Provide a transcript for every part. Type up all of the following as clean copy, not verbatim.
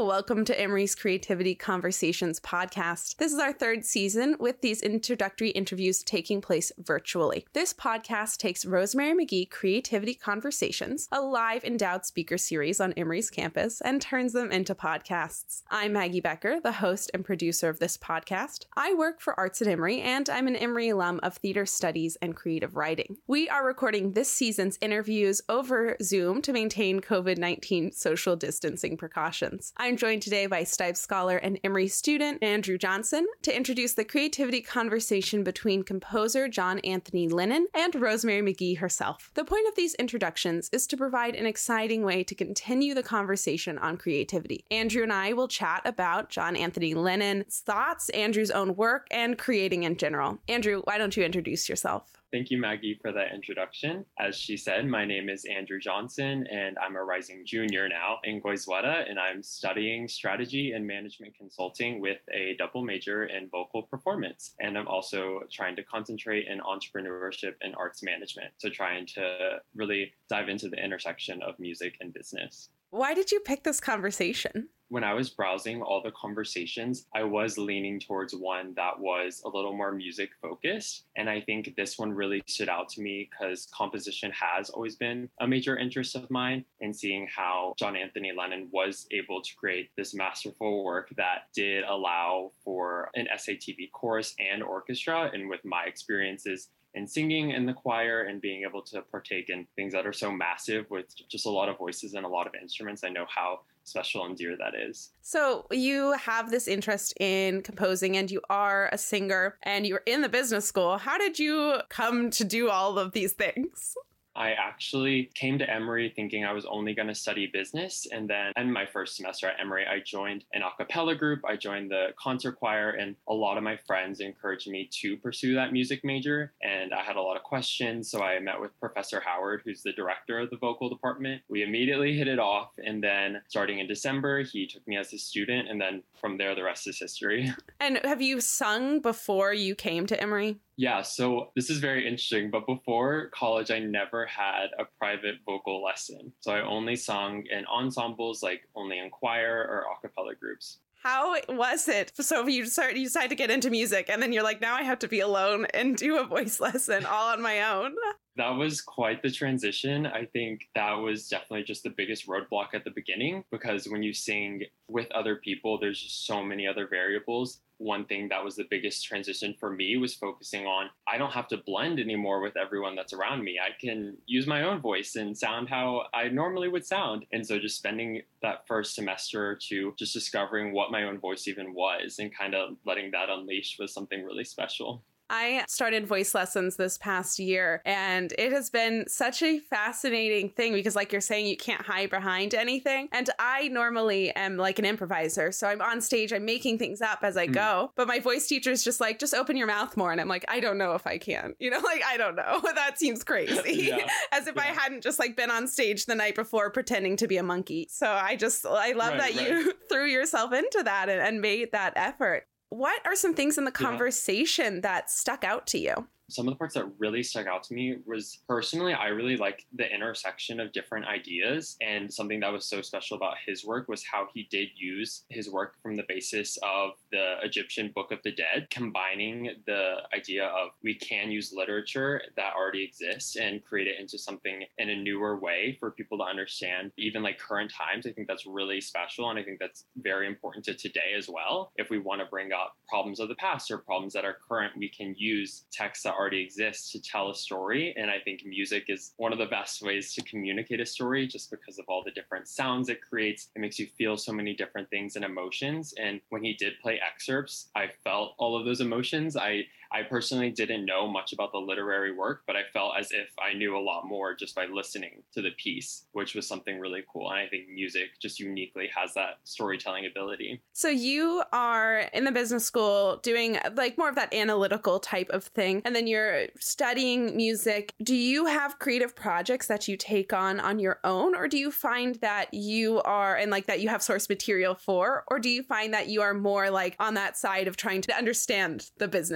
Hello, welcome to Emory's Creativity Conversations podcast. This is our third season with these introductory interviews taking place virtually. This podcast takes Rosemary McGee Creativity Conversations, a live endowed speaker series on Emory's campus, and turns them into podcasts. I'm Maggie Becker, the host and producer of this podcast. I work for Arts at Emory, and I'm an Emory alum of theater studies and creative writing. We are recording this season's interviews over Zoom to maintain COVID-19 social distancing precautions. I'm joined today by Stibes Scholar and Emory student Andrew Johnson to introduce the creativity conversation between composer John Anthony Lennon and Rosemary McGee herself. The point of these introductions is to provide an exciting way to continue the conversation on creativity. Andrew and I will chat about John Anthony Lennon's thoughts, Andrew's own work, and creating in general. Andrew, why don't you introduce yourself? Thank you, Maggie, for that introduction. As she said, my name is Andrew Johnson, and I'm a rising junior now in Goizueta, and I'm studying strategy and management consulting with a double major in vocal performance. And I'm also trying to concentrate in entrepreneurship and arts management, so trying to really dive into the intersection of music and business. Why did you pick this conversation? When I was browsing all the conversations, I was leaning towards one that was a little more music focused. And I think this one really stood out to me because composition has always been a major interest of mine, and seeing how John Anthony Lennon was able to create this masterful work that did allow for an SATB chorus and orchestra. And with my experiences in singing in the choir and being able to partake in things that are so massive with just a lot of voices and a lot of instruments, I know how special and dear that is. So you have this interest in composing and you are a singer and you're in the business school. How did you come to do all of these things? I actually came to Emory thinking I was only going to study business. And then in my first semester at Emory, I joined an a cappella group. I joined the concert choir, and a lot of my friends encouraged me to pursue that music major. And I had a lot of questions. So I met with Professor Howard, who's the director of the vocal department. We immediately hit it off. And then starting in December, he took me as a student. And then from there, the rest is history. And have you sung before you came to Emory? Yeah, so this is very interesting, but before college, I never had a private vocal lesson. So I only sung in ensembles, like only in choir or a cappella groups. How was it? So you decide to get into music, and then you're like, now I have to be alone and do a voice lesson all on my own. That was quite the transition. I think that was definitely just the biggest roadblock at the beginning, because when you sing with other people, there's just so many other variables. One thing that was the biggest transition for me was focusing on, I don't have to blend anymore with everyone that's around me. I can use my own voice and sound how I normally would sound. And so just spending that first semester or two just discovering what my own voice even was and kind of letting that unleash was something really special. I started voice lessons this past year, and it has been such a fascinating thing because, like you're saying, you can't hide behind anything. And I normally am like an improviser. So I'm on stage, I'm making things up as I go. But my voice teacher is just like, just open your mouth more. And I'm like, I don't know if I can. I don't know. That seems crazy. Yeah. As if I hadn't just like been on stage the night before pretending to be a monkey. So I love that you threw yourself into that and made that effort. What are some things in the conversation that stuck out to you? Some of the parts that really stuck out to me was, personally, I really liked the intersection of different ideas. And something that was so special about his work was how he did use his work from the basis of the Egyptian Book of the Dead, combining the idea of we can use literature that already exists and create it into something in a newer way for people to understand, even like current times. I think that's really special. And I think that's very important to today as well. If we want to bring up problems of the past or problems that are current, we can use texts that already exists to tell a story. And I think music is one of the best ways to communicate a story, just because of all the different sounds it creates. It makes you feel so many different things and emotions. And when he did play excerpts, I felt all of those emotions. I personally didn't know much about the literary work, but I felt as if I knew a lot more just by listening to the piece, which was something really cool. And I think music just uniquely has that storytelling ability. So you are in the business school doing like more of that analytical type of thing, and then you're studying music. Do you have creative projects that you take on your own, or do you find that you are, and like that you have source material for, or do you find that you are more like on that side of trying to understand the business of music?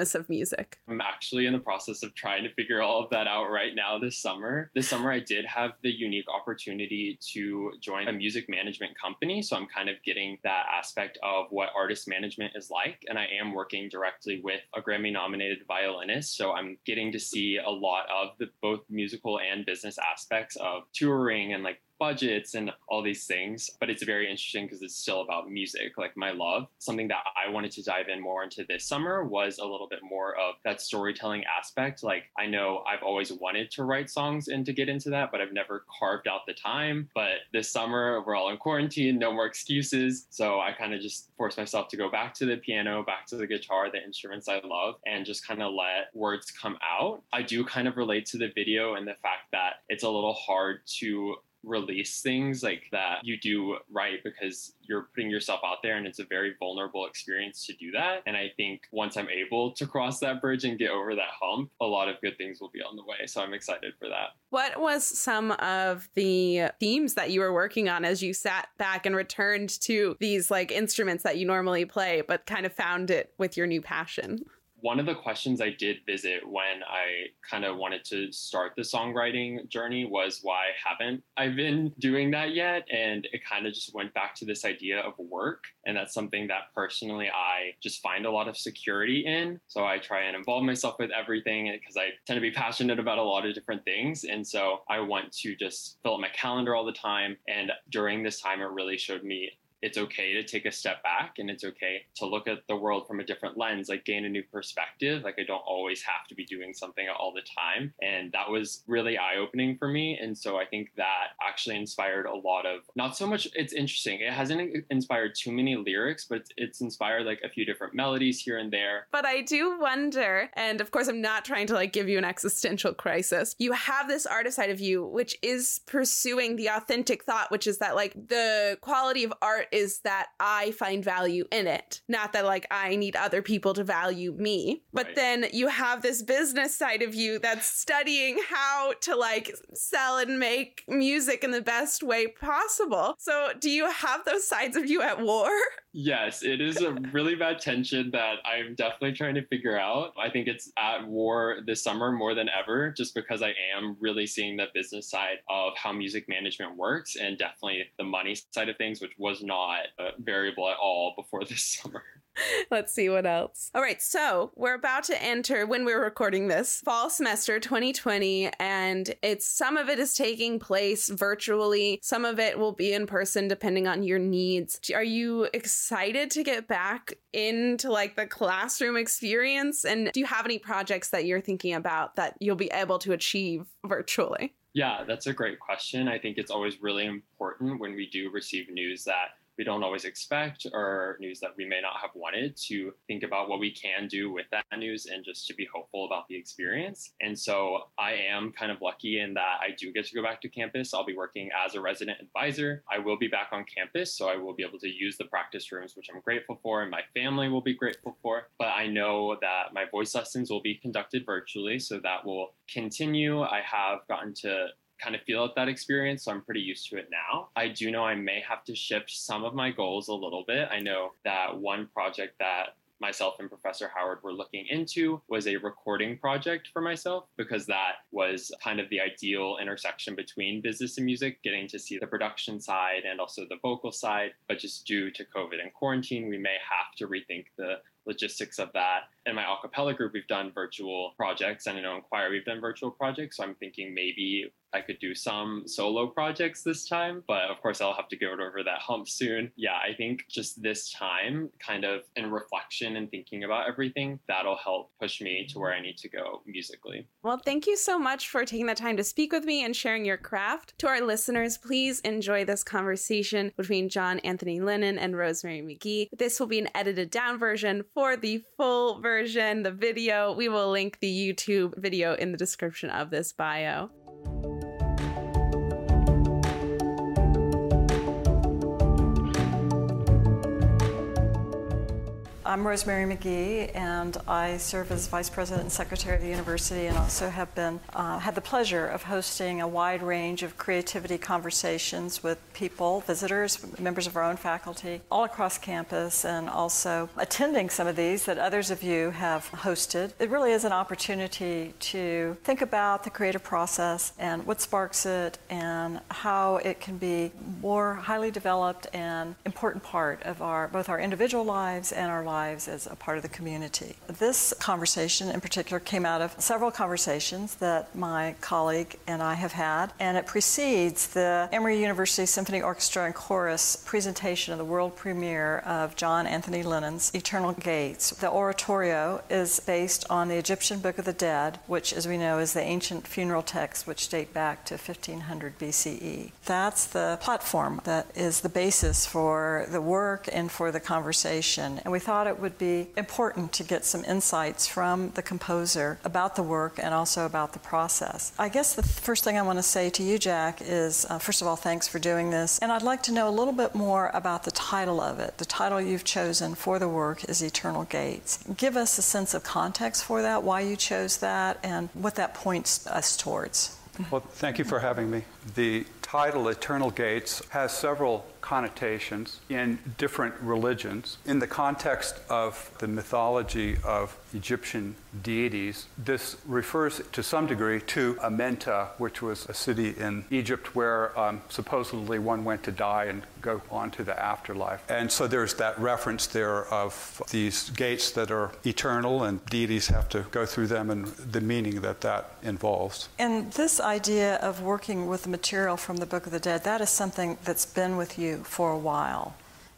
music? I'm actually in the process of trying to figure all of that out right now this summer. This summer, I did have the unique opportunity to join a music management company. So I'm kind of getting that aspect of what artist management is like. And I am working directly with a Grammy-nominated violinist. So I'm getting to see a lot of the both musical and business aspects of touring and like budgets and all these things, but it's very interesting because it's still about music, like my love. Something that I wanted to dive in more into this summer was a little bit more of that storytelling aspect. Like, I know I've always wanted to write songs and to get into that, but I've never carved out the time. But this summer, we're all in quarantine, no more excuses. So I kind of just forced myself to go back to the piano, back to the guitar, the instruments I love, and just kind of let words come out. I do kind of relate to the video and the fact that it's a little hard to release things like that you do right because you're putting yourself out there and it's a very vulnerable experience to do that. And I think once I'm able to cross that bridge and get over that hump, a lot of good things will be on the way. So I'm excited for that. What was some of the themes that you were working on as you sat back and returned to these like instruments that you normally play, but kind of found it with your new passion? One of the questions I did visit when I kind of wanted to start the songwriting journey was why haven't I been doing that yet? And it kind of just went back to this idea of work. And that's something that personally I just find a lot of security in. So I try and involve myself with everything because I tend to be passionate about a lot of different things. And so I want to just fill up my calendar all the time. And during this time, it really showed me it's okay to take a step back and it's okay to look at the world from a different lens, like gain a new perspective. Like I don't always have to be doing something all the time. And that was really eye-opening for me. And so I think that actually inspired a lot of, not so much, it's interesting. It hasn't inspired too many lyrics, but it's inspired like a few different melodies here and there. But I do wonder, and of course I'm not trying to like give you an existential crisis. You have this artist side of you, which is pursuing the authentic thought, which is that like the quality of art is that I find value in it. Not that like I need other people to value me. But Right. Then you have this business side of you that's studying how to like sell and make music in the best way possible. So do you have those sides of you at war? Yes, it is a really bad tension that I'm definitely trying to figure out. I think it's at war this summer more than ever, just because I am really seeing the business side of how music management works and definitely the money side of things, which was not a variable at all before this summer. Let's see what else. All right, so we're about to enter, when we're recording this, fall semester 2020, and some of it is taking place virtually. Some of it will be in person depending on your needs. Are you excited to get back into like the classroom experience? And do you have any projects that you're thinking about that you'll be able to achieve virtually? Yeah, that's a great question. I think it's always really important when we do receive news that we don't always expect or news that we may not have wanted to think about what we can do with that news and just to be hopeful about the experience. And so I am kind of lucky in that I do get to go back to campus. I'll be working as a resident advisor. I will be back on campus, so I will be able to use the practice rooms, which I'm grateful for, and my family will be grateful for. But I know that my voice lessons will be conducted virtually, so that will continue. I have gotten to kind of feel out that experience, so I'm pretty used to it now. I do know I may have to shift some of my goals a little bit. I know that one project that myself and Professor Howard were looking into was a recording project for myself, because that was kind of the ideal intersection between business and music, getting to see the production side and also the vocal side. But just due to COVID and quarantine, we may have to rethink the logistics of that. In my a cappella group, we've done virtual projects, and I know in choir we've done virtual projects. So I'm thinking maybe I could do some solo projects this time, but of course I'll have to get over that hump soon. Yeah, I think just this time, kind of in reflection and thinking about everything, that'll help push me to where I need to go musically. Well, thank you so much for taking the time to speak with me and sharing your craft. To our listeners, please enjoy this conversation between John Anthony Lennon and Rosemary McGee. This will be an edited down version. For the full version, the video, we will link the YouTube video in the description of this bio. I'm Rosemary McGee, and I serve as Vice President and Secretary of the University, and also have been had the pleasure of hosting a wide range of creativity conversations with people, visitors, members of our own faculty, all across campus, and also attending some of these that others of you have hosted. It really is an opportunity to think about the creative process and what sparks it and how it can be more highly developed and important part of both our individual lives and our lives as a part of the community. This conversation in particular came out of several conversations that my colleague and I have had, and it precedes the Emory University Symphony Orchestra and Chorus presentation of the world premiere of John Anthony Lennon's Eternal Gates. The oratorio is based on the Egyptian Book of the Dead, which, as we know, is the ancient funeral texts which date back to 1500 BCE. That's the platform that is the basis for the work and for the conversation. And we thought it would be important to get some insights from the composer about the work and also about the process. I guess the first thing I want to say to you, Jack, is first of all, thanks for doing this. And I'd like to know a little bit more about the title of it. The title you've chosen for the work is Eternal Gates. Give us a sense of context for that, why you chose that, and what that points us towards. Well, thank you for having me. The title, Eternal Gates, has several connotations in different religions. In the context of the mythology of Egyptian deities, this refers to some degree to Amenta, which was a city in Egypt where supposedly one went to die and go on to the afterlife. And so there's that reference there of these gates that are eternal and deities have to go through them and the meaning that that involves. And this idea of working with the material from the Book of the Dead, that is something that's been with you for a while.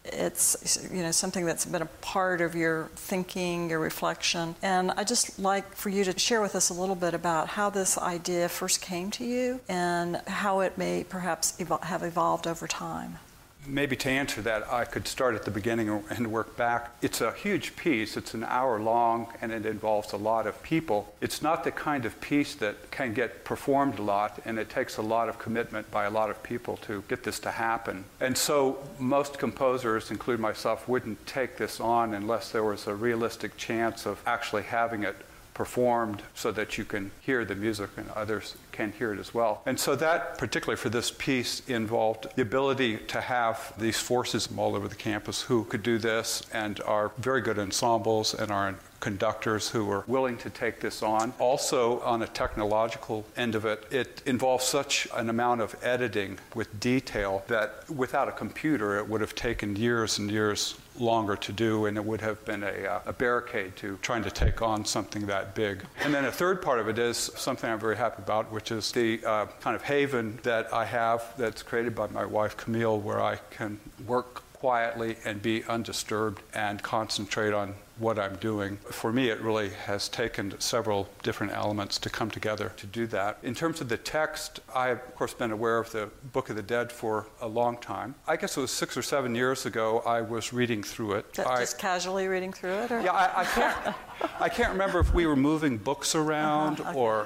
It's, something that's been a part of your thinking, your reflection. And I'd just like for you to share with us a little bit about how this idea first came to you and how it may perhaps have evolved over time. Maybe to answer that, I could start at the beginning and work back. It's a huge piece. It's an hour long, and it involves a lot of people. It's not the kind of piece that can get performed a lot, and it takes a lot of commitment by a lot of people to get this to happen. And so most composers, including myself, wouldn't take this on unless there was a realistic chance of actually having it performed so that you can hear the music and others can hear it as well. And so that, particularly for this piece, involved the ability to have these forces all over the campus who could do this and are very good ensembles and are conductors who are willing to take this on. Also, on a technological end of it, it involves such an amount of editing with detail that without a computer, it would have taken years and years longer to do, and it would have been a barricade to trying to take on something that big. And then a third part of it is something I'm very happy about, which is the kind of haven that I have that's created by my wife, Camille, where I can work quietly and be undisturbed and concentrate on what I'm doing. For me, it really has taken several different elements to come together to do that. In terms of the text, I have, of course, been aware of the Book of the Dead for a long time. I guess it was 6 or 7 years ago I was reading through it. Just casually reading through it? Or? Yeah, I can't remember if we were moving books around or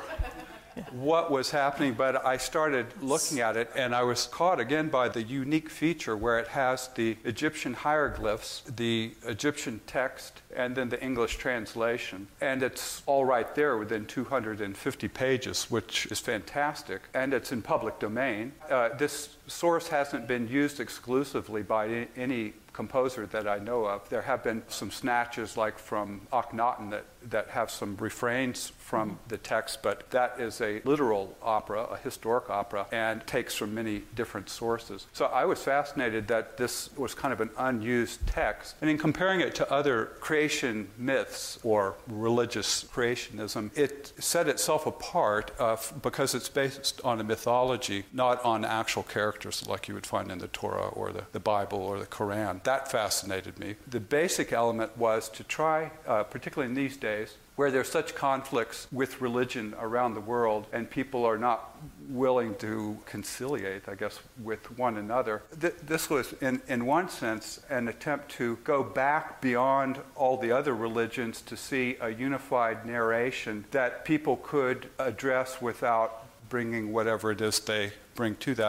what was happening, but I started looking at it, and I was caught again by the unique feature where it has the Egyptian hieroglyphs, the Egyptian text, and then the English translation. And it's all right there within 250 pages, which is fantastic, and it's in public domain. This source hasn't been used exclusively by any composer that I know of. There have been some snatches, like from Akhenaten, that have some refrains from the text, but that is a literal opera, a historic opera, and takes from many different sources. So I was fascinated that this was kind of an unused text. And in comparing it to other creation myths or religious creationism, it set itself apart because it's based on a mythology, not on actual characters like you would find in the Torah or the Bible or the Quran. That fascinated me. The basic element was to try, particularly in these days, where there's such conflicts with religion around the world and people are not willing to conciliate, I guess, with one another. This was, in one sense, an attempt to go back beyond all the other religions to see a unified narration that people could address without bringing whatever it is they bring to that.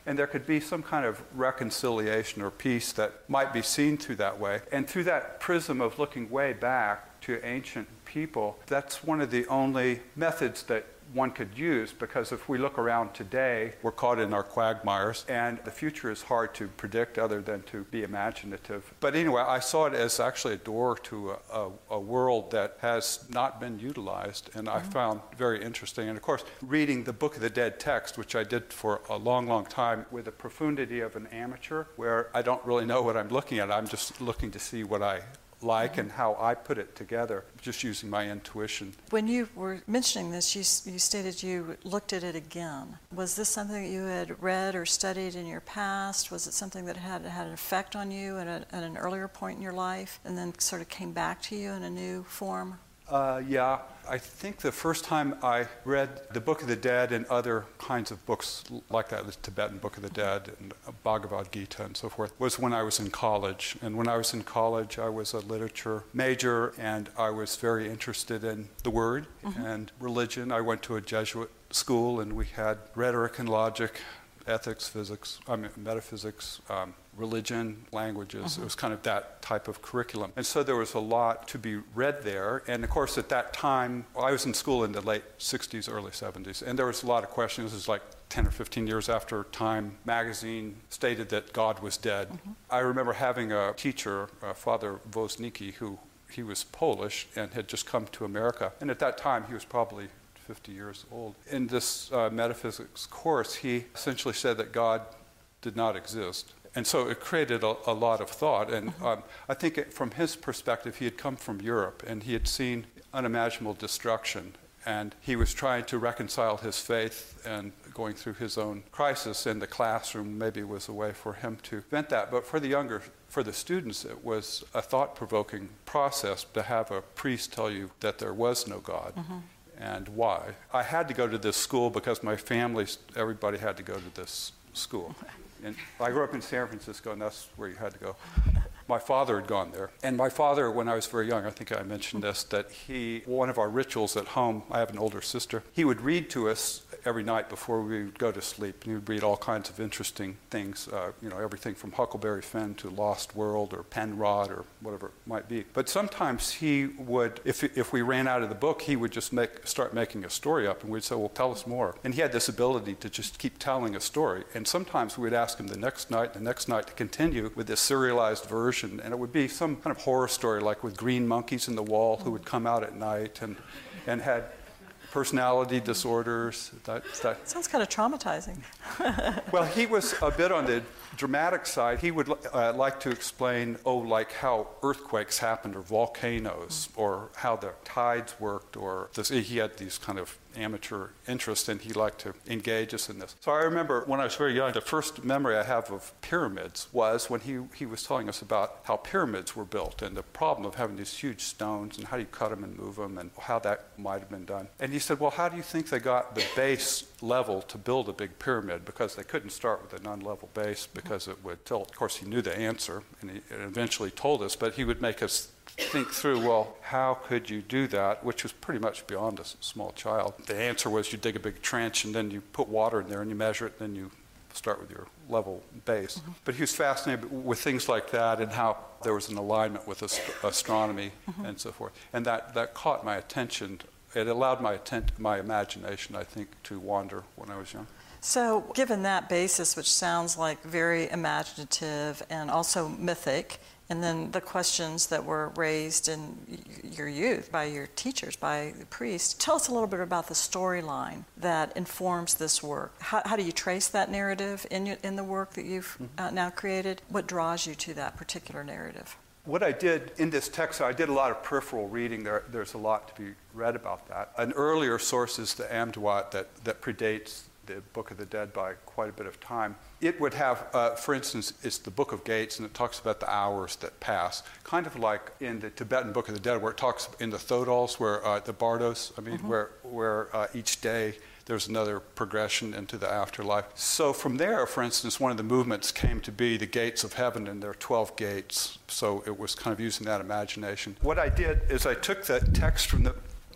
and there could be some kind of reconciliation or peace that might be seen through that way. And through that prism of looking way back to ancient people, that's one of the only methods that one could use, because if we look around today, we're caught in our quagmires, and the future is hard to predict other than to be imaginative. But anyway, I saw it as actually a door to a world that has not been utilized, and I found very interesting. And of course, reading the Book of the Dead text, which I did for a long, long time, with the profundity of an amateur, where I don't really know what I'm looking at. I'm just looking to see what I like and how I put it together, just using my intuition. When you were mentioning this, you stated you looked at it again. Was this something that you had read or studied in your past? Was it something that had an effect on you at an earlier point in your life and then sort of came back to you in a new form? Yeah, I think the first time I read the Book of the Dead and other kinds of books like that, the Tibetan Book of the Dead and Bhagavad Gita and so forth, was when I was in college. And when I was in college, I was a literature major, and I was very interested in the Word and religion. I went to a Jesuit school, and we had rhetoric and logic, ethics, metaphysics, religion, languages. It was kind of that type of curriculum. And so there was a lot to be read there. And of course, at that time, I was in school in the late 60s, early 70s, and there was a lot of questions. It was like 10 or 15 years after Time magazine stated that God was dead. I remember having a teacher, Father Woznicki, he was Polish and had just come to America. And at that time, he was probably 50 years old. In this metaphysics course, he essentially said that God did not exist. And so it created a lot of thought. And I think from his perspective, he had come from Europe, and he had seen unimaginable destruction. And he was trying to reconcile his faith and going through his own crisis in the classroom. Maybe was a way for him to vent that. But for the students, it was a thought-provoking process to have a priest tell you that there was no God. And why. I had to go to this school because my family, everybody had to go to this school. And I grew up in San Francisco, and that's where you had to go. My father had gone there. And my father, when I was very young, I think I mentioned this, that one of our rituals at home, I have an older sister, he would read to us every night before we would go to sleep. And he would read all kinds of interesting things, everything from Huckleberry Finn to Lost World or Penrod or whatever it might be. But sometimes he would, if we ran out of the book, he would just start making a story up, and we'd say, well, tell us more. And he had this ability to just keep telling a story. And sometimes we'd ask him the next night to continue with this serialized version. And it would be some kind of horror story, like with green monkeys in the wall who would come out at night and had personality disorders. That sounds kind of traumatizing. Well, he was a bit on the dramatic side. He would like to explain, like how earthquakes happened or volcanoes or how the tides worked, or he had these kind of amateur interests, and he liked to engage us in this. So I remember when I was very young, the first memory I have of pyramids was when he was telling us about how pyramids were built and the problem of having these huge stones and how do you cut them and move them and how that might have been done. And he said, well, how do you think they got the base level to build a big pyramid? Because they couldn't start with a non-level base because it would tilt. Of course, he knew the answer, and he eventually told us, but he would make us think through, well, how could you do that, which was pretty much beyond a small child. The answer was you dig a big trench, and then you put water in there, and you measure it, and then you start with your level base. But he was fascinated with things like that and how there was an alignment with astronomy and so forth. And that caught my attention. It allowed my imagination, I think, to wander when I was young. So given that basis, which sounds like very imaginative and also mythic, and then the questions that were raised in your youth by your teachers, by the priest, tell us a little bit about the storyline that informs this work. How do you trace that narrative in the work that you've now created? What draws you to that particular narrative? What I did in this text, I did a lot of peripheral reading. There's a lot to be read about that. An earlier source is the Amduat that predates the Book of the Dead by quite a bit of time. It would have, for instance, it's the Book of Gates, and it talks about the hours that pass, kind of like in the Tibetan Book of the Dead, where it talks in the Thodals, where the Bardos, where each day there's another progression into the afterlife. So from there, for instance, one of the movements came to be the gates of heaven, and there are 12 gates. So it was kind of using that imagination. What I did is I took the text from the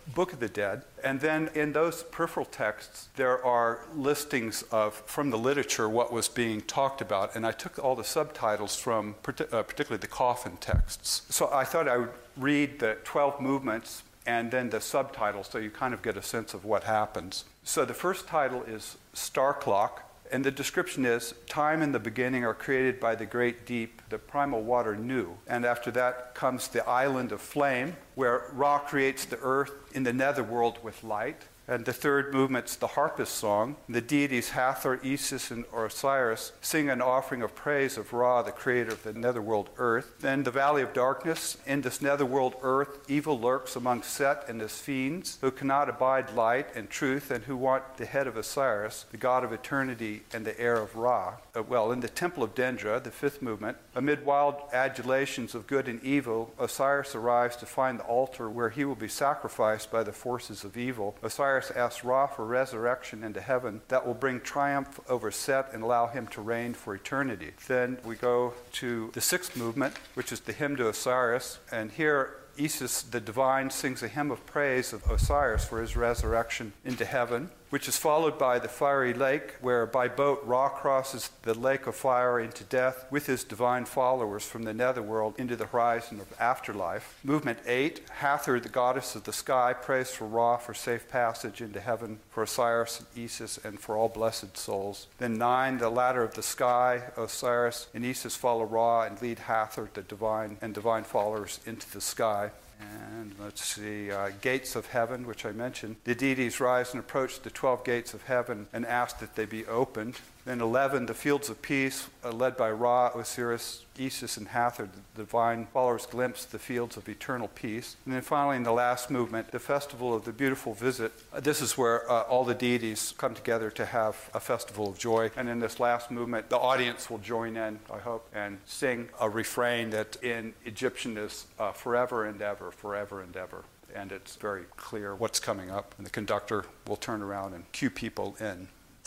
Book of the Dead. And then in those peripheral texts, there are listings of, from the literature, what was being talked about. And I took all the subtitles from particularly the coffin texts. So I thought I would read the 12 movements and then the subtitles so you kind of get a sense of what happens. So the first title is Star Clock. And the description is, time and the beginning are created by the great deep, the primal water knew. And after that comes the island of flame, where Ra creates the earth in the netherworld with light. And the third movement's the harpist song. The deities Hathor, Isis, and Osiris sing an offering of praise of Ra, the creator of the netherworld earth. Then the valley of darkness. In this netherworld earth, evil lurks among Set and his fiends, who cannot abide light and truth, and who want the head of Osiris, the god of eternity and the heir of Ra. In the temple of Dendra, the fifth movement, amid wild adulations of good and evil, Osiris arrives to find the altar where he will be sacrificed by the forces of evil. Osiris asks Ra for resurrection into heaven that will bring triumph over Set and allow him to reign for eternity. Then we go to the sixth movement, which is the hymn to Osiris, and here Isis, the divine, sings a hymn of praise of Osiris for his resurrection into heaven, which is followed by the fiery lake, where by boat Ra crosses the lake of fire into death with his divine followers from the netherworld into the horizon of afterlife. Movement 8, Hathor, the goddess of the sky, prays for Ra for safe passage into heaven, for Osiris and Isis, and for all blessed souls. Then 9, the ladder of the sky, Osiris and Isis follow Ra and lead Hathor, the divine followers, into the sky. And let's see, gates of heaven, which I mentioned. The deities rise and approach the 12 gates of heaven and ask that they be opened. Then 11, the fields of peace, led by Ra, Osiris, Isis, and Hathor, the divine followers glimpse the fields of eternal peace. And then finally, in the last movement, the festival of the beautiful visit. This is where all the deities come together to have a festival of joy. And in this last movement, the audience will join in, I hope, and sing a refrain that in Egyptian is forever and ever, forever and ever. And it's very clear what's coming up. And the conductor will turn around and cue people in.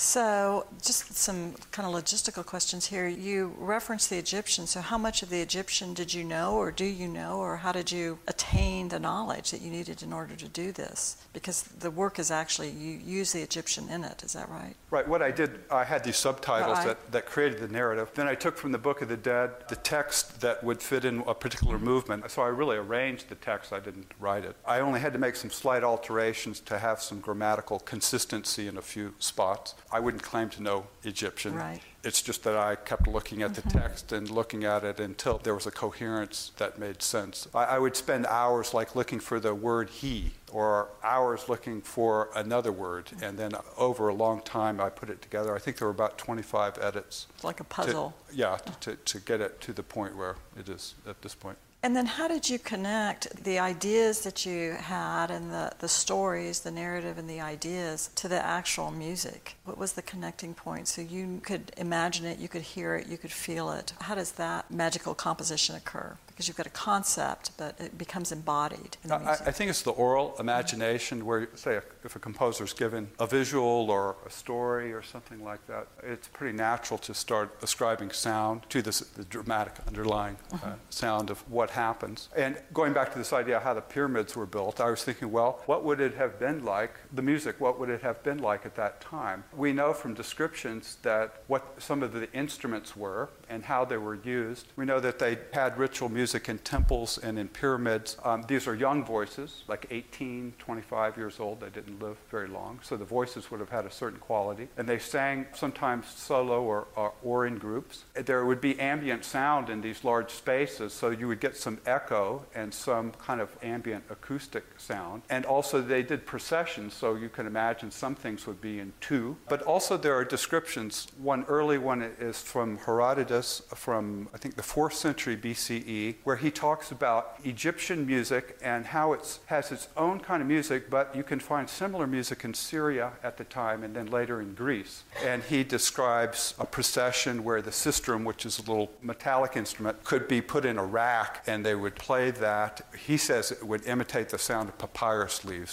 So just some kind of logistical questions here. You referenced the Egyptian, so how much of the Egyptian did you know, or do you know, or how did you attain the knowledge that you needed in order to do this? Because the work is actually, you use the Egyptian in it, is that right? Right, what I did, I had these subtitles that created the narrative. Then I took from the Book of the Dead the text that would fit in a particular movement. So I really arranged the text, I didn't write it. I only had to make some slight alterations to have some grammatical consistency in a few spots. I wouldn't claim to know Egyptian. Right. It's just that I kept looking at the text and looking at it until there was a coherence that made sense. I would spend hours like looking for the word he, or hours looking for another word, and then over a long time I put it together. I think there were about 25 edits. It's like a puzzle. To get it to the point where it is at this point. And then how did you connect the ideas that you had and the stories, the narrative and the ideas to the actual music? What was the connecting point? So you could imagine it, you could hear it, you could feel it. How does that magical composition occur? Because you've got a concept, but it becomes embodied in the music. I think it's the oral imagination where, say, if a composer's given a visual or a story or something like that, it's pretty natural to start ascribing sound to the dramatic underlying sound of what happens. And going back to this idea of how the pyramids were built, I was thinking, well, what would it have been like, the music, what would it have been like at that time? We know from descriptions that what some of the instruments were and how they were used. We know that they had ritual music in temples and in pyramids. These are young voices, like 18, 25 years old. They didn't live very long, so the voices would have had a certain quality. And they sang sometimes solo or in groups. There would be ambient sound in these large spaces, so you would get some echo and some kind of ambient acoustic sound. And also they did processions, so you can imagine some things would be in two. But also there are descriptions. One early one is from Herodotus from, I think, the 4th century BCE, where he talks about Egyptian music and how it has its own kind of music, but you can find similar music in Syria at the time and then later in Greece. And he describes a procession where the sistrum, which is a little metallic instrument, could be put in a rack and they would play that. He says it would imitate the sound of papyrus leaves.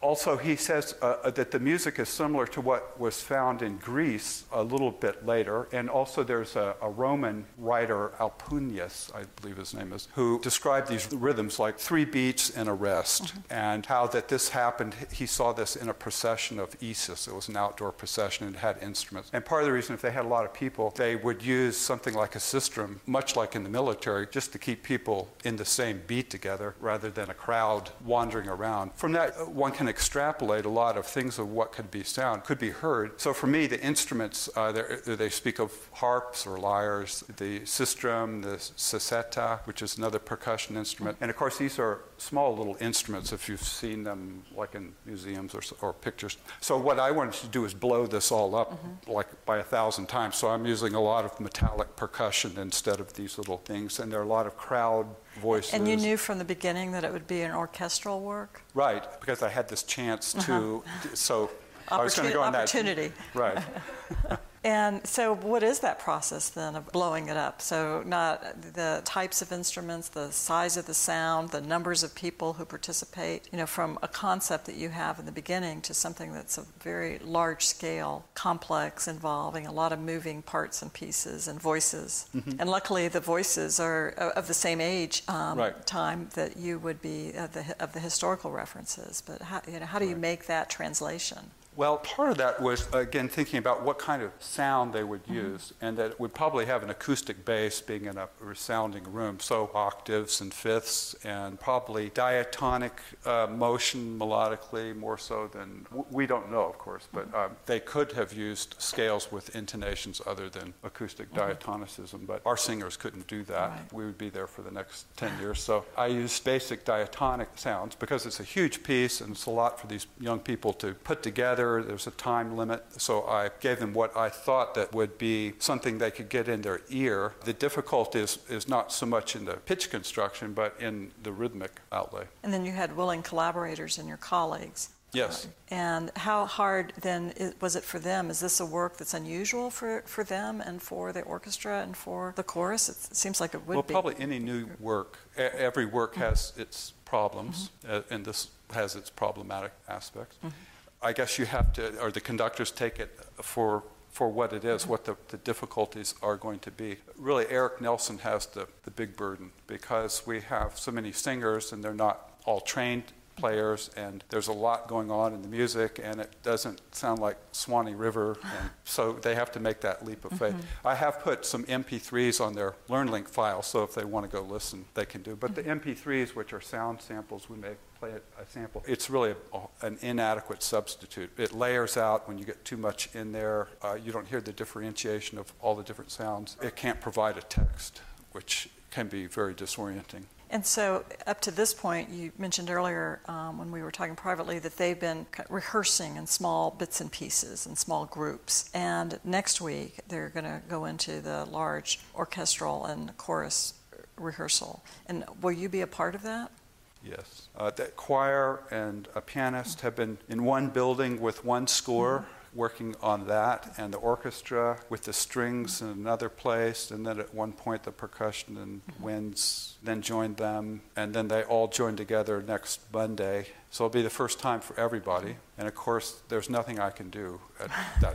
Also, he says that the music is similar to what was found in Greece a little bit later. And also there's a Roman writer, Alpunius, I believe his name is, who described these rhythms like 3 beats and a rest. And how that this happened, he saw this in a procession of Isis. It was an outdoor procession and it had instruments. And part of the reason, if they had a lot of people, they would use something like a sistrum, much like in the military, just to keep people in the same beat together rather than a crowd wandering around. From that, one can extrapolate a lot of things of what could be sound, could be heard. So for me, the instruments, they speak of harps or lyres, the sistrum, the sassetta, which is another percussion instrument. And of course, these are small little instruments if you've seen them like in museums or pictures. So what I wanted to do is blow this all up like by 1,000 times. So I'm using a lot of metallic percussion instead of these little things. And there are a lot of crowd voices. And you knew from the beginning that it would be an orchestral work? Right, because I had this chance to, so I was going to go on that. Opportunity. Right. And so what is that process then of blowing it up? So not the types of instruments, the size of the sound, the numbers of people who participate, from a concept that you have in the beginning to something that's a very large scale, complex, involving a lot of moving parts and pieces and voices. And luckily the voices are of the same age time that you would be of the historical references. But how do you make that translation? Well, part of that was, again, thinking about what kind of sound they would use, and that it would probably have an acoustic bass being in a resounding room, so octaves and fifths, and probably diatonic motion melodically more so than, we don't know, of course, but they could have used scales with intonations other than acoustic diatonicism, but our singers couldn't do that. Right. We would be there for the next 10 years. So I used basic diatonic sounds because it's a huge piece and it's a lot for these young people to put together. There's a time limit, so I gave them what I thought that would be something they could get in their ear. The difficulty is not so much in the pitch construction, but in the rhythmic outlay. And then you had willing collaborators and your colleagues. Yes. And how hard then was it for them? Is this a work that's unusual for them and for the orchestra and for the chorus? It seems like it would be. Well, probably any new work. Every work has its problems, and this has its problematic aspects. I guess you have to, or the conductors take it for what it is, what the difficulties are going to be. Really, Eric Nelson has the big burden because we have so many singers and they're not all trained players, and there's a lot going on in the music, and it doesn't sound like Swanee River, and so they have to make that leap of faith. I have put some MP3s on their LearnLink file, so if they want to go listen, they can do. But the MP3s, which are sound samples, we may play a sample. It's really an inadequate substitute. It layers out when you get too much in there. You don't hear the differentiation of all the different sounds. It can't provide a text, which can be very disorienting. And so up to this point, you mentioned earlier when we were talking privately that they've been rehearsing in small bits and pieces and small groups. And next week, they're going to go into the large orchestral and chorus rehearsal. And will you be a part of that? Yes. The choir and a pianist have been in one building with one score, working on that, and the orchestra with the strings in another place, and then at one point the percussion and winds then joined them, and then they all joined together next Monday. So it'll be the first time for everybody, and of course there's nothing I can do at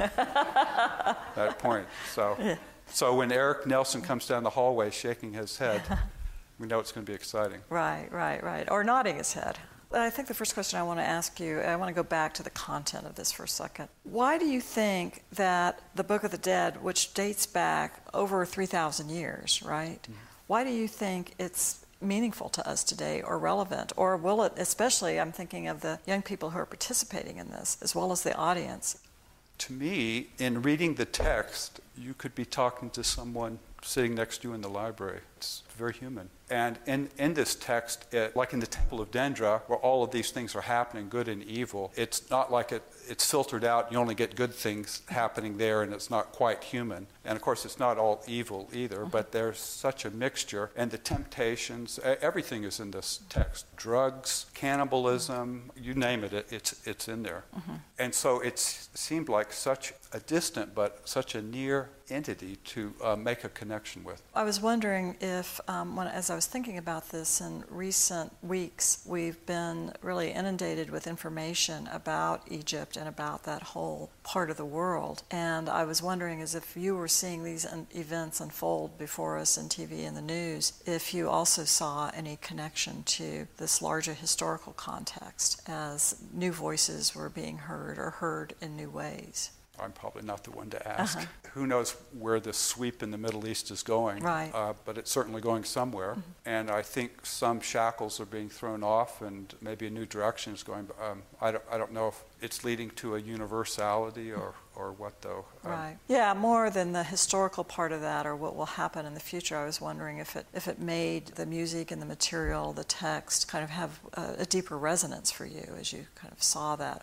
that point. So when Eric Nelson comes down the hallway shaking his head, we know it's going to be exciting. Right. Or nodding his head. I think the first question I want to ask you, I want to go back to the content of this for a second. Why do you think that the Book of the Dead, which dates back over 3,000 years, right? Why do you think it's meaningful to us today or relevant? Or will it, especially, I'm thinking of the young people who are participating in this, as well as the audience? To me, in reading the text, you could be talking to someone sitting next to you in the library. It's very human. And in this text, like in the Temple of Dendra, where all of these things are happening, good and evil, it's not like it's filtered out. You only get good things happening there, and it's not quite human. And of course, it's not all evil either, but there's such a mixture. And the temptations, everything is in this text. Drugs, cannibalism, you name it, it's in there. And so it seemed like such a distant but such a near entity to make a connection with. I was wondering if, as I was thinking about this in recent weeks, we've been really inundated with information about Egypt and about that whole part of the world. And I was wondering, as if you were seeing these events unfold before us in TV and the news, if you also saw any connection to this larger historical context as new voices were being heard or heard in new ways. I'm probably not the one to ask. Who knows where this sweep in the Middle East is going, right. But it's certainly going somewhere. And I think some shackles are being thrown off and maybe a new direction is going. I don't know if it's leading to a universality or what, though. Right. Yeah, more than the historical part of that or what will happen in the future. I was wondering if it made the music and the material, the text, kind of have a deeper resonance for you as you kind of saw that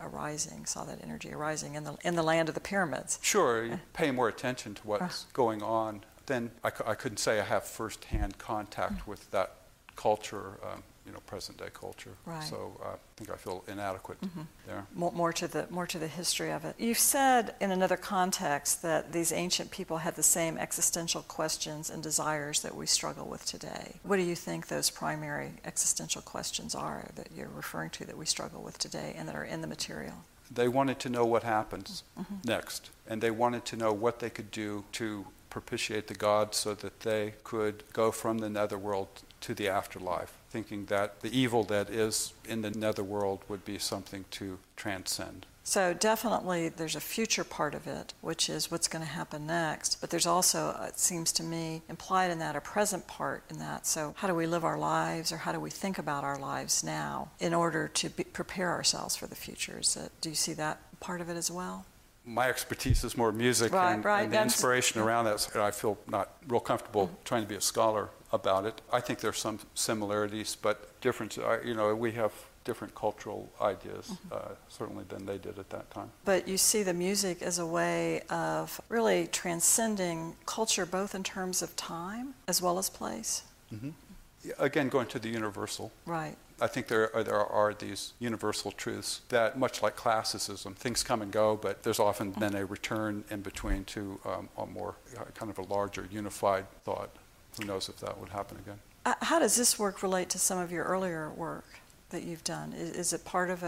energy arising in the land of the pyramids. Sure, you pay more attention to what's going on. Then I couldn't say I have first-hand contact with that culture, present-day culture. Right. So I think I feel inadequate there. More to the history of it. You've said in another context that these ancient people had the same existential questions and desires that we struggle with today. What do you think those primary existential questions are that you're referring to that we struggle with today and that are in the material? They wanted to know what happens next, and they wanted to know what they could do to propitiate the gods so that they could go from the netherworld to the afterlife, thinking that the evil that is in the netherworld would be something to transcend. So definitely there's a future part of it, which is what's going to happen next. But there's also, it seems to me, implied in that a present part in that. So how do we live our lives, or how do we think about our lives now in order to prepare ourselves for the future? Do you see that part of it as well? My expertise is more music and the inspiration around that. So I feel not real comfortable trying to be a scholar about it. I think there's some similarities, but differences. We have different cultural ideas, certainly than they did at that time. But you see the music as a way of really transcending culture, both in terms of time as well as place. Again, going to the universal. Right. I think there are these universal truths that, much like classicism, things come and go, but there's often then a return in between to a more kind of a larger unified thought. Who knows if that would happen again. How does this work relate to some of your earlier work that you've done? Is it part of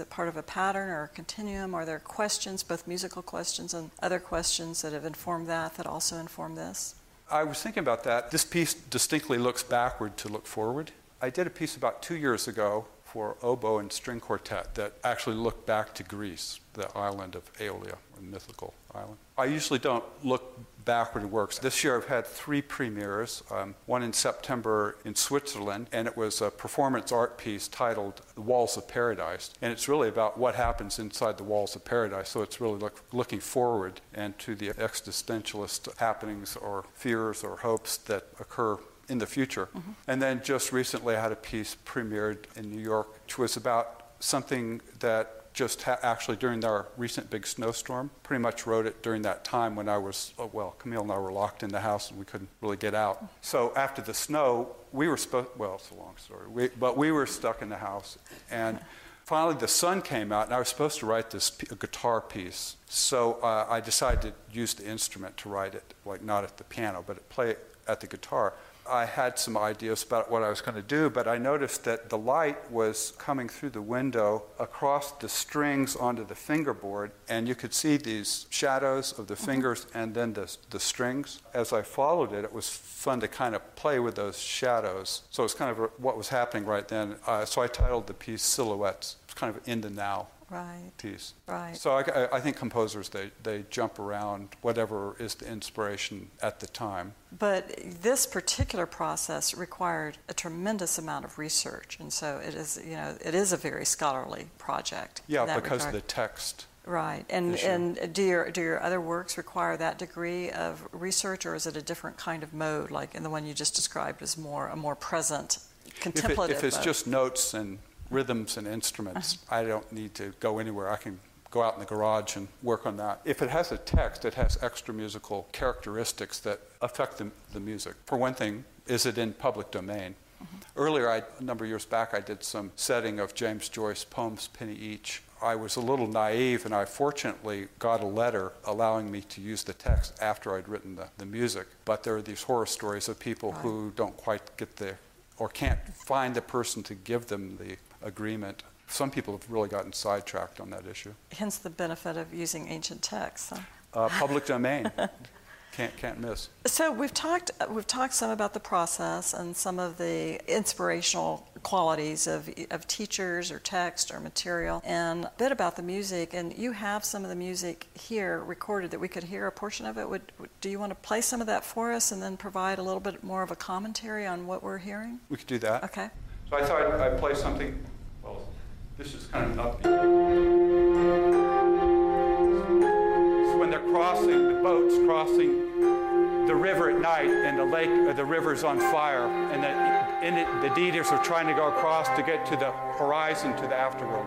a pattern or a continuum? Are there questions, both musical questions and other questions that have informed that also inform this? I was thinking about that. This piece distinctly looks backward to look forward. I did a piece about 2 years ago for oboe and string quartet that actually looked back to Greece, the island of Aeolia, a mythical island. I usually don't look backward in works. This year I've had 3 premieres, one in September in Switzerland, and it was a performance art piece titled The Walls of Paradise. And it's really about what happens inside the walls of paradise. So it's really looking forward and to the existentialist happenings or fears or hopes that occur in the future. And then just recently I had a piece premiered in New York, which was about something that just actually during our recent big snowstorm, pretty much wrote it during that time when Camille and I were locked in the house and we couldn't really get out. So after the snow, we were it's a long story, but we were stuck in the house. And finally the sun came out and I was supposed to write this guitar piece. So I decided to use the instrument to write it, like not at the piano, but play it at the guitar. I had some ideas about what I was going to do, but I noticed that the light was coming through the window across the strings onto the fingerboard, and you could see these shadows of the fingers and then the strings. As I followed it, it was fun to kind of play with those shadows. So it's kind of what was happening right then. So I titled the piece Silhouettes. It's kind of in the now. Piece. Right. So I think composers, they jump around whatever is the inspiration at the time. But this particular process required a tremendous amount of research, and so it is a very scholarly project. Yeah, because of the text. Right. And do your other works require that degree of research, or is it a different kind of mode, like in the one you just described as a more present, contemplative? If it's just notes and rhythms and instruments, I don't need to go anywhere. I can go out in the garage and work on that. If it has a text, it has extra musical characteristics that affect the music. For one thing, is it in public domain? Earlier, a number of years back, I did some setting of James Joyce poems, penny each. I was a little naive, and I fortunately got a letter allowing me to use the text after I'd written the music. But there are these horror stories of people who don't quite get or can't find the person to give them the agreement. Some people have really gotten sidetracked on that issue. Hence the benefit of using ancient texts. Huh? Public domain. Can't miss. So we've talked some about the process and some of the inspirational qualities of teachers or text or material, and a bit about the music. And you have some of the music here recorded that we could hear a portion of it. Do you want to play some of that for us and then provide a little bit more of a commentary on what we're hearing? We could do that. Okay. So I thought I'd play something. Well, this is kind of upbeat. When they're crossing, the boat's crossing the river at night, and the river's on fire, and the Deeders are trying to go across to get to the horizon, to the afterworld.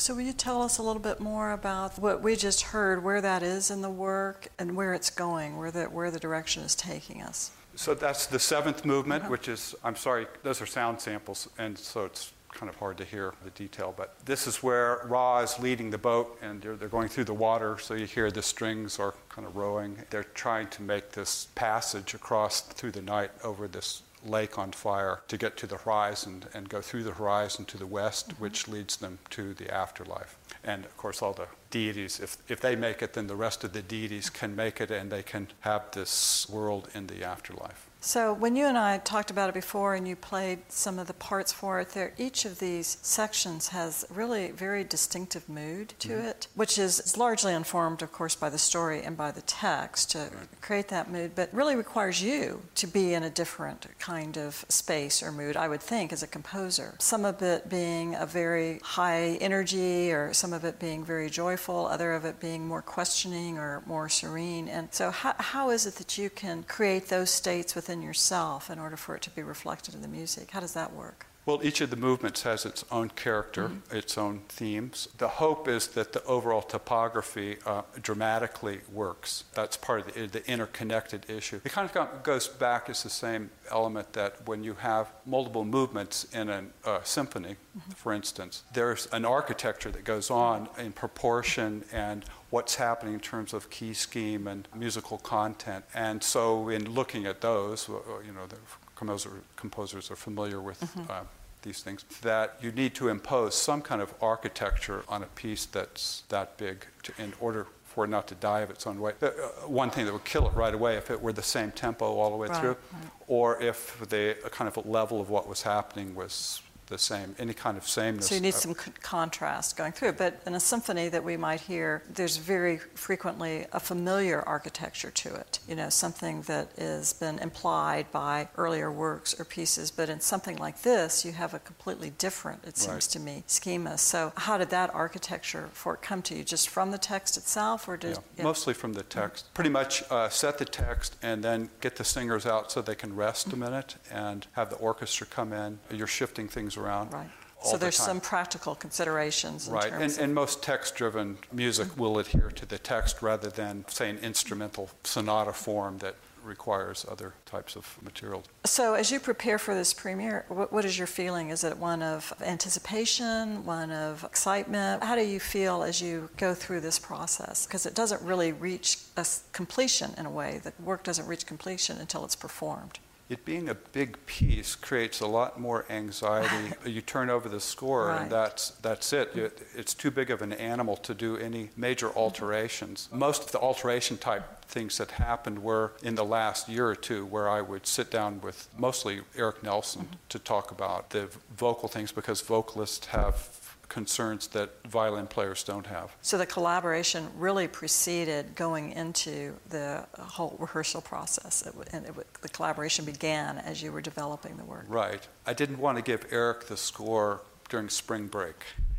So will you tell us a little bit more about what we just heard, where that is in the work and where it's going, where the direction is taking us? So that's the seventh movement, which is, I'm sorry, those are sound samples, and so it's kind of hard to hear the detail, but this is where Ra is leading the boat, and they're going through the water, so you hear the strings are kind of rowing. They're trying to make this passage across through the night over this lake on fire to get to the horizon and go through the horizon to the west, which leads them to the afterlife. And of course, all the deities, if they make it, then the rest of the deities can make it, and they can have this world in the afterlife. So when you and I talked about it before and you played some of the parts for it, each of these sections has really very distinctive mood to it, which is largely informed, of course, by the story and by the text to create that mood, but really requires you to be in a different kind of space or mood, I would think, as a composer. Some of it being a very high energy, or some of it being very joyful, other of it being more questioning or more serene. And so how is it that you can create those states within yourself in order for it to be reflected in the music? How does that work? Well, each of the movements has its own character, its own themes. The hope is that the overall topography dramatically works. That's part of the interconnected issue. It kind of goes back as the same element that when you have multiple movements in a symphony, for instance, there's an architecture that goes on in proportion and what's happening in terms of key scheme and musical content. And so in looking at those, the composers are familiar with these things, that you need to impose some kind of architecture on a piece that's that big in order for it not to die of its own way. One thing that would kill it right away if it were the same tempo all the way through, or if the kind of level of what was happening was the same, any kind of sameness. So you need some contrast going through. But in a symphony that we might hear, there's very frequently a familiar architecture to it, something that has been implied by earlier works or pieces. But in something like this, you have a completely different, it seems to me, schema. So how did that architecture for it come to you? Just from the text itself? Or mostly from the text. Pretty much set the text and then get the singers out so they can rest a minute and have the orchestra come in. You're shifting things around. Right. So there's some practical considerations in terms and most text-driven music will adhere to the text rather than, say, an instrumental sonata form that requires other types of material. So as you prepare for this premiere, what is your feeling? Is it one of anticipation, one of excitement? How do you feel as you go through this process? Because it doesn't really reach a completion in a way. The work doesn't reach completion until it's performed. It being a big piece creates a lot more anxiety. You turn over the score and that's it. It's too big of an animal to do any major alterations. Most of the alteration type things that happened were in the last year or two, where I would sit down with mostly Eric Nelson to talk about the vocal things, because vocalists have concerns that violin players don't have. So the collaboration really preceded going into the whole rehearsal process, the collaboration began as you were developing the work. Right. I didn't want to give Eric the score during spring break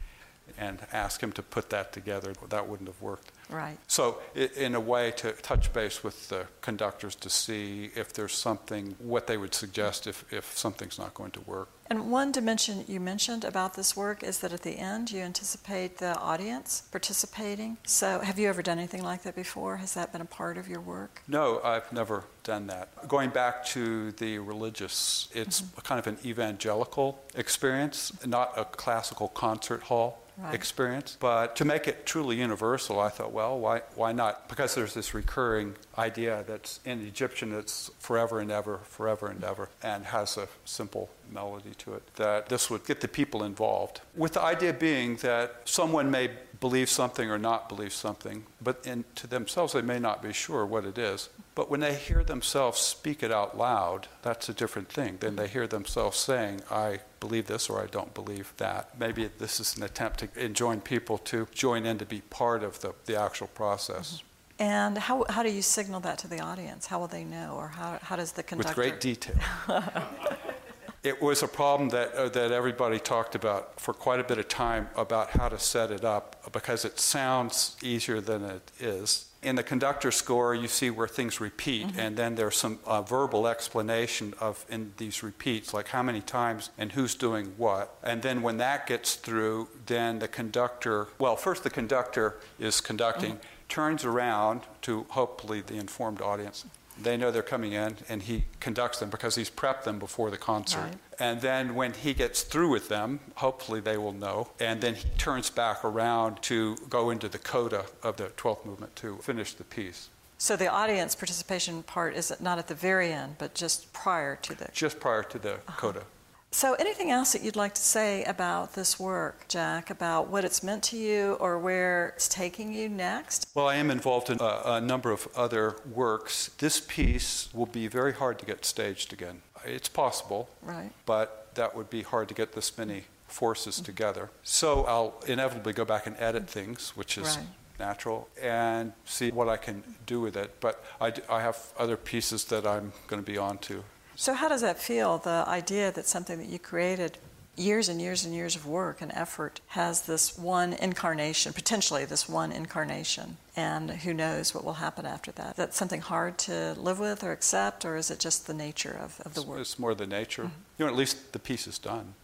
and ask him to put that together. That wouldn't have worked. Right. So in a way, to touch base with the conductors to see if there's something, what they would suggest if something's not going to work. And one dimension you mentioned about this work is that at the end you anticipate the audience participating. So have you ever done anything like that before? Has that been a part of your work? No, I've never done that. Going back to the religious, it's kind of an evangelical experience, not a classical concert hall experience. But to make it truly universal, I thought, well, why not? Because there's this recurring idea that's in Egyptian, it's forever and ever, and has a simple melody to it, that this would get the people involved. With the idea being that someone may believe something or not believe something, but to themselves they may not be sure what it is. But when they hear themselves speak it out loud, that's a different thing. Then they hear themselves saying, I believe this or I don't believe that. Maybe this is an attempt to enjoin people to join in to be part of the actual process. And how do you signal that to the audience? How will they know? Or how does the conductor... With great detail. It was a problem that everybody talked about for quite a bit of time, about how to set it up, because it sounds easier than it is. In the conductor score, you see where things repeat, and then there's some verbal explanation of in these repeats, like how many times and who's doing what. And then when that gets through, then the conductor, well, first the conductor is conducting, turns around to hopefully the informed audience. They know they're coming in, and he conducts them because he's prepped them before the concert. Right. And then when he gets through with them, hopefully they will know. And then he turns back around to go into the coda of the 12th movement to finish the piece. So the audience participation part is not at the very end, but just prior to the... Just prior to the coda. So anything else that you'd like to say about this work, Jack, about what it's meant to you or where it's taking you next? Well, I am involved in a number of other works. This piece will be very hard to get staged again. It's possible, right, but that would be hard to get this many forces together. So I'll inevitably go back and edit things, which is natural, and see what I can do with it. But I have other pieces that I'm going to be on to. So how does that feel, the idea that something that you created, years and years and years of work and effort, has this one incarnation, potentially this one incarnation, and who knows what will happen after that? Is that something hard to live with or accept, or is it just the nature of the work? It's more the nature. You know, at least the piece is done.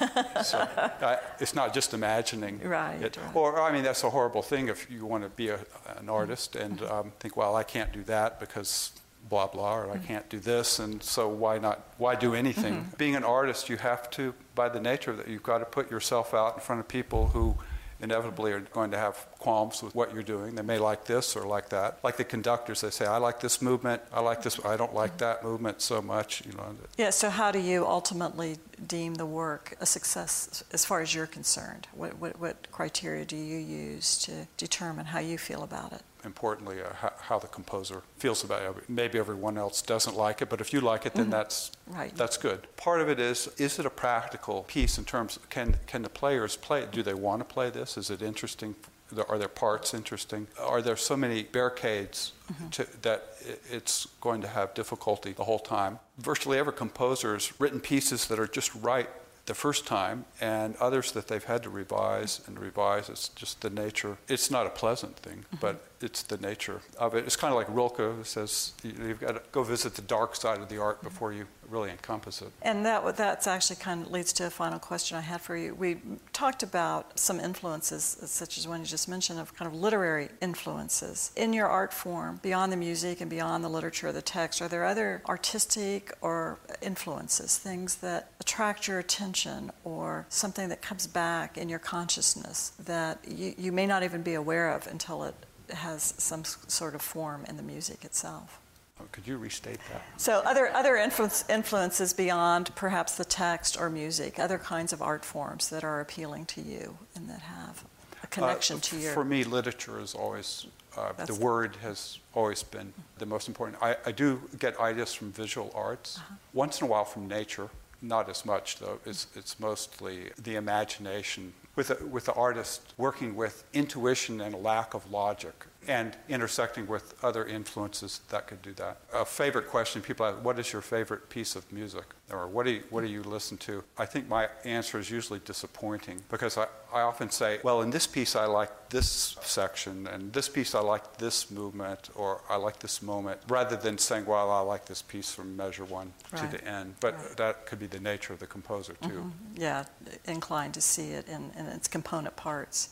So it's not just imagining it. Right. Or, I mean, that's a horrible thing if you want to be an artist and think, well, I can't do that because blah, blah, or I can't do this, and so why do anything? Being an artist, you have to, by the nature of it, you've got to put yourself out in front of people who inevitably are going to have qualms with what you're doing. They may like this or like that. Like the conductors, they say, I like this movement, I like this, I don't like that movement so much. You know. Yeah, so how do you ultimately deem the work a success as far as you're concerned? What criteria do you use to determine how you feel about it? Importantly, how the composer feels about it. Maybe everyone else doesn't like it, but if you like it, then that's good. Part of it is it a practical piece in terms of can the players play it? Do they want to play this? Is it interesting? Are their parts interesting? Are there so many barricades that it's going to have difficulty the whole time? Virtually every composer has written pieces that are just right the first time, and others that they've had to revise and revise. It's just the nature. It's not a pleasant thing, but it's the nature of it. It's kind of like Rilke, who says you've got to go visit the dark side of the art before you really encompass it. And that's actually kind of leads to a final question I had for you. We talked about some influences, such as one you just mentioned, of kind of literary influences. In your art form, beyond the music and beyond the literature or the text, are there other artistic or influences, things that attract your attention or something that comes back in your consciousness that you may not even be aware of until it has some sort of form in the music itself? Could you restate that? So other influences beyond perhaps the text or music, other kinds of art forms that are appealing to you and that have a connection to your... For me, literature is always, the word has always been the most important. I do get ideas from visual arts, once in a while from nature, not as much though. It's mostly the imagination. With the artist working with intuition and a lack of logic and intersecting with other influences that could do that. A favorite question, people ask, what is your favorite piece of music? Or what do you listen to? I think my answer is usually disappointing because I often say, well, in this piece I like this section, and this piece I like this movement, or I like this moment, rather than saying, well, I like this piece from measure one to the end. But that could be the nature of the composer too. Yeah, inclined to see it in its component parts.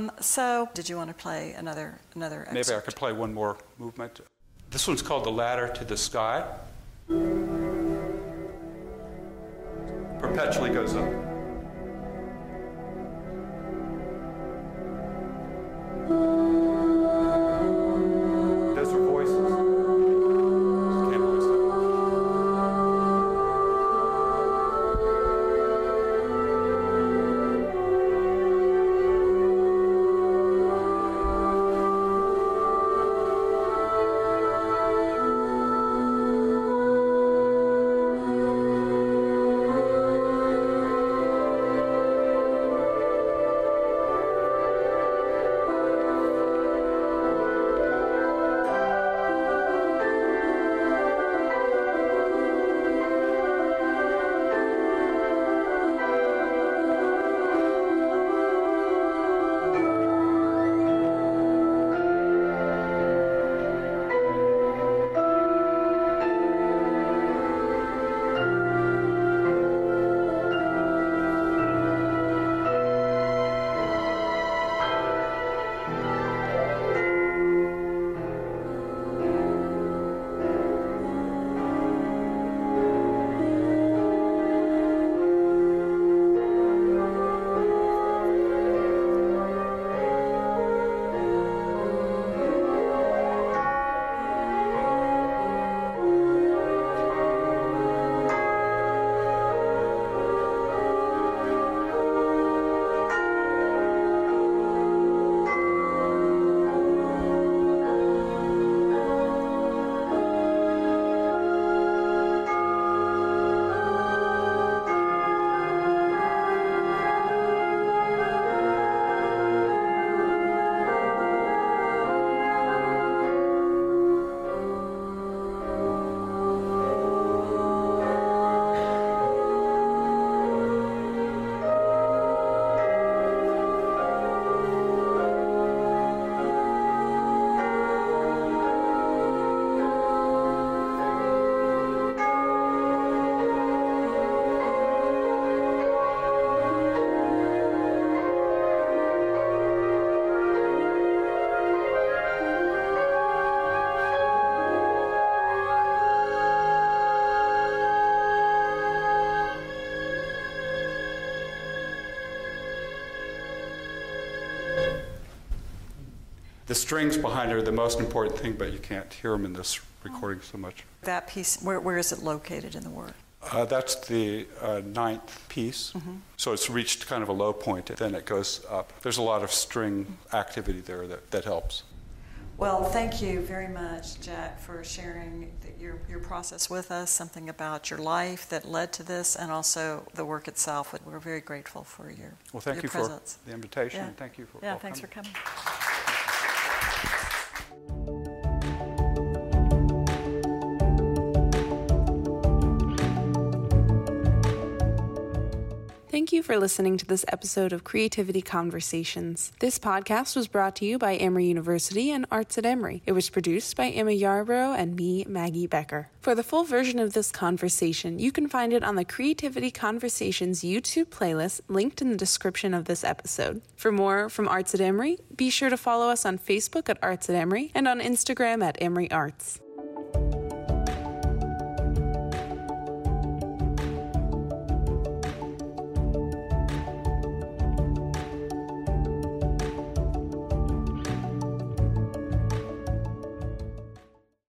So, did you want to play another excerpt? Maybe I could play one more movement. This one's called The Ladder to the Sky. Perpetually goes up. Those are voices. Can't voice it. The strings behind it are the most important thing, but you can't hear them in this recording so much. That piece, where is it located in the work? That's the ninth piece. Mm-hmm. So it's reached kind of a low point, and then it goes up. There's a lot of string activity there that helps. Well, thank you very much, Jack, for sharing your process with us, something about your life that led to this, and also the work itself. We're very grateful for your presence. Well, thank you for the invitation, and thank you for thanks for coming. Thank you for listening to this episode of Creativity Conversations. This podcast was brought to you by Emory University and Arts at Emory. It was produced by Emma Yarborough and me, Maggie Becker. For the full version of this conversation, you can find it on the Creativity Conversations YouTube playlist linked in the description of this episode. For more from Arts at Emory, be sure to follow us on Facebook at Arts at Emory and on Instagram at Emory Arts.